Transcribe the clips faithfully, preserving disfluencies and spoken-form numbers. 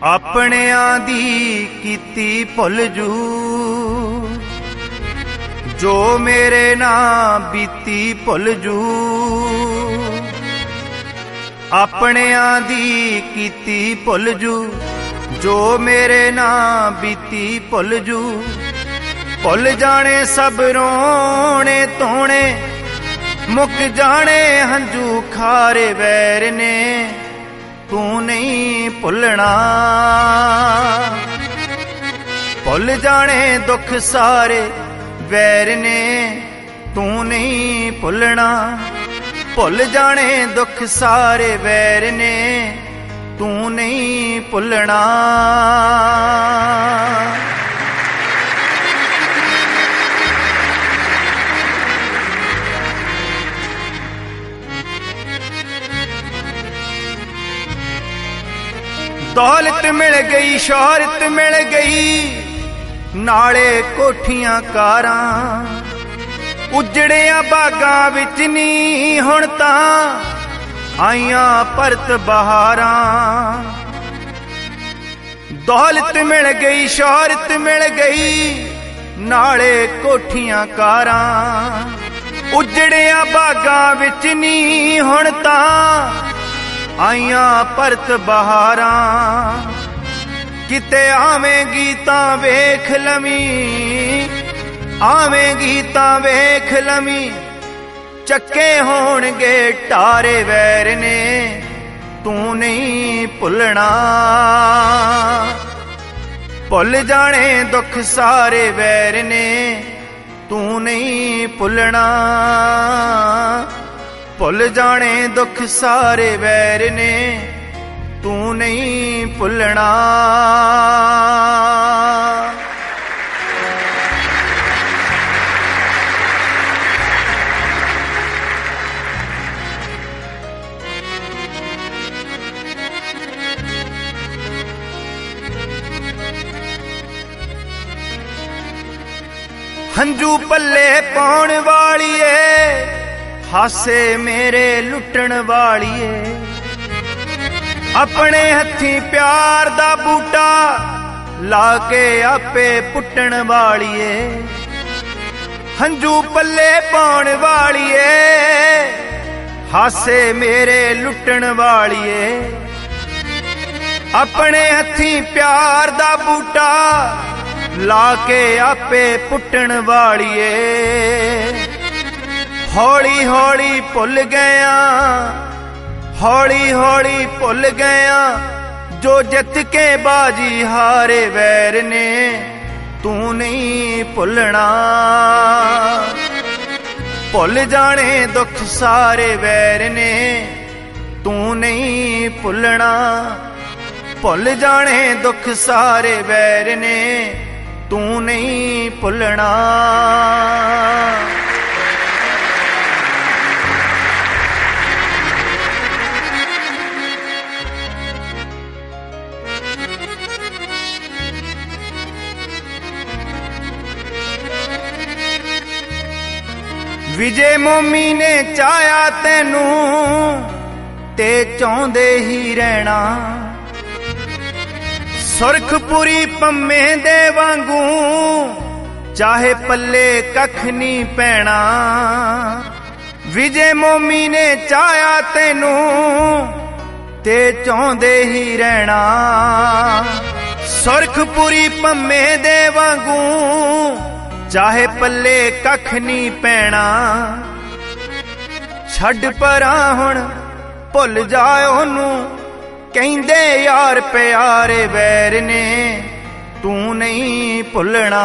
ਆਪਣਿਆਂ ਦੀ ਕੀਤੀ ਭੁੱਲ ਜੂ, ਜੋ ਮੇਰੇ ਨਾਲ ਬੀਤੀ ਭੁੱਲ ਜੂ। ਆਪਣਿਆਂ ਦੀ ਕੀਤੀ ਭੁੱਲ ਜੂ, ਜੋ ਮੇਰੇ ਨਾਲ ਬੀਤੀ ਭੁੱਲ ਜੂ। ਭੁੱਲ ਜਾਣੇ ਸਭ ਰੋਣੇ ਧੋਣੇ, ਮੁੱਕ ਜਾਣੇ ਹੰਝੂ ਖਾਰੇ ਵੈਰ ਨੇ, ਤੂੰ ਨਹੀਂ ਭੁੱਲਣਾ। ਭੁੱਲ ਜਾਣੇ ਦੁੱਖ ਸਾਰੇ ਵੈਰ ਨੇ, ਤੂੰ ਨਹੀਂ ਭੁੱਲਣਾ। ਭੁੱਲ ਜਾਣੇ ਦੁੱਖ ਸਾਰੇ ਵੈਰ ਨੇ, ਤੂੰ ਨਹੀਂ ਭੁੱਲਣਾ। ਦੌਲਤ ਮਿਲ ਗਈ, ਸ਼ੋਹਰਤ ਮਿਲ ਗਈ, ਨਾਲੇ ਕੋਠੀਆਂ ਕਾਰਾਂ। ਉਜੜਿਆ ਬਾਗਾਂ ਵਿੱਚ ਨੀ ਹੁਣ ਤਾਂ ਆਈਆਂ ਪਰਤ ਬਹਾਰਾਂ। ਦੌਲਤ ਮਿਲ ਗਈ, ਸ਼ੋਹਰਤ ਮਿਲ ਗਈ, ਨਾਲੇ ਕੋਠੀਆਂ ਕਾਰਾਂ। ਉਜੜਿਆ ਬਾਗਾਂ ਵਿੱਚ ਨੀ ਹੁਣ ਤਾਂ ਆਈਆਂ ਪਰਤ ਬਹਾਰਾਂ। ਕਿਤੇ ਆਵੇਂਗੀ ਤਾਂ ਵੇਖ ਲਵੀਂ, ਆਵੇਂਗੀ ਤਾਂ ਵੇਖ ਲਵੀਂ, ਚੱਕੇ ਹੋਣਗੇ ਟਾਰੇ ਵੈਰ ਨੇ, ਤੂੰ ਨਹੀਂ ਭੁੱਲਣਾ। ਭੁੱਲ ਜਾਣੇ ਦੁੱਖ ਸਾਰੇ ਵੈਰ ਨੇ, ਤੂੰ ਨਹੀਂ ਭੁੱਲਣਾ। ਭੁੱਲ ਜਾਣੇ ਦੁੱਖ ਸਾਰੇ ਵੈਰ ਨੇ, ਤੂੰ ਨਹੀਂ ਭੁੱਲਣਾ। ਹੰਝੂ ਪੱਲੇ ਪਾਉਣ ਵਾਲੀਏ, ਹਾਸੇ ਮੇਰੇ ਲੁੱਟਣ ਵਾਲੀਏ। ਆਪਣੇ ਹੱਥੀਂ ਪਿਆਰ ਦਾ ਬੂਟਾ ਲਾ ਕੇ ਆਪੇ ਪੁੱਟਣ ਵਾਲੀਏ। ਹੰਝੂ ਪੱਲੇ ਪਾਉਣ ਵਾਲੀਏ, ਹਾਸੇ ਮੇਰੇ ਲੁੱਟਣ ਵਾਲੀਏ। ਆਪਣੇ ਹੱਥੀਂ ਪਿਆਰ ਦਾ ਬੂਟਾ ਲਾ ਕੇ ਆਪੇ ਪੁੱਟਣ ਵਾਲੀਏ। ਹੌਲੀ ਹੌਲੀ ਭੁੱਲ ਗਿਆ, ਹੌਲੀ ਹੌਲੀ ਭੁੱਲ ਗਿਆ, ਜੋ ਜਿੱਤ ਕੇ ਬਾਜੀ ਹਾਰੇ ਵੈਰ ਨੇ, ਤੂੰ ਨਹੀਂ ਭੁੱਲਣਾ। ਭੁੱਲ ਜਾਣੇ ਦੁੱਖ ਸਾਰੇ ਵੈਰ ਨੇ, ਤੂੰ ਨਹੀਂ ਭੁੱਲਣਾ। ਭੁੱਲ ਜਾਣੇ ਦੁੱਖ ਸਾਰੇ ਵੈਰ ਨੇ, ਤੂੰ ਨਹੀਂ ਭੁੱਲਣਾ। ਵਿਜੇ ਮੋਮੀ ਨੇ ਚਾਹਿਆ ਤੈਨੂੰ, ਤੇ ਚਾਹੁੰਦੇ ਹੀ ਰਹਿਣਾ। ਸੁਰਖਪੁਰੀ ਪੰਮੇ ਦੇ ਵਾਂਗੂ, ਚਾਹੇ ਪੱਲੇ ਕੱਖ ਨਹੀਂ ਪੈਣਾ। ਵਿਜੇ ਮੋਮੀ ਨੇ ਚਾਹਿਆ ਤੈਨੂੰ, ਤੇ ਚਾਹੁੰਦੇ ਹੀ ਰਹਿਣਾ। ਸੁਰਖਪੁਰੀ ਪੰਮੇ ਦੇ ਵਾਂਗੂ, ਚਾਹੇ ਪੱਲੇ ਕੱਖ ਨਹੀਂ ਪੈਣਾ। ਛੱਡ ਪਰਾਂ ਹੁਣ ਭੁੱਲ ਜਾ ਉਹਨੂੰ, ਕਹਿੰਦੇ ਯਾਰ ਪਿਆਰੇ ਵੈਰ ਨੇ, ਤੂੰ ਨਹੀਂ ਭੁੱਲਣਾ।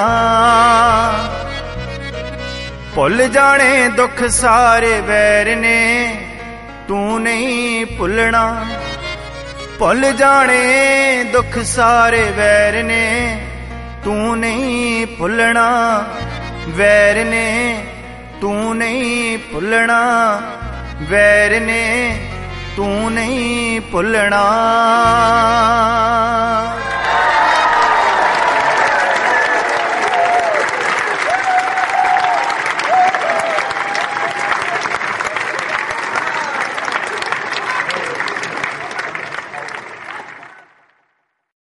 ਭੁੱਲ ਜਾਣੇ ਦੁੱਖ ਸਾਰੇ ਵੈਰ ਨੇ, ਤੂੰ ਨਹੀਂ ਭੁੱਲਣਾ। ਭੁੱਲ ਜਾਣੇ ਦੁੱਖ ਸਾਰੇ ਵੈਰ ਨੇ, ਤੂੰ ਨਹੀਂ ਭੁੱਲਣਾ। ਵੈਰ ਨੇ, ਤੂੰ ਨਹੀਂ ਭੁੱਲਣਾ। ਵੈਰ ਨੇ, ਤੂੰ ਨਹੀਂ ਭੁੱਲਣਾ।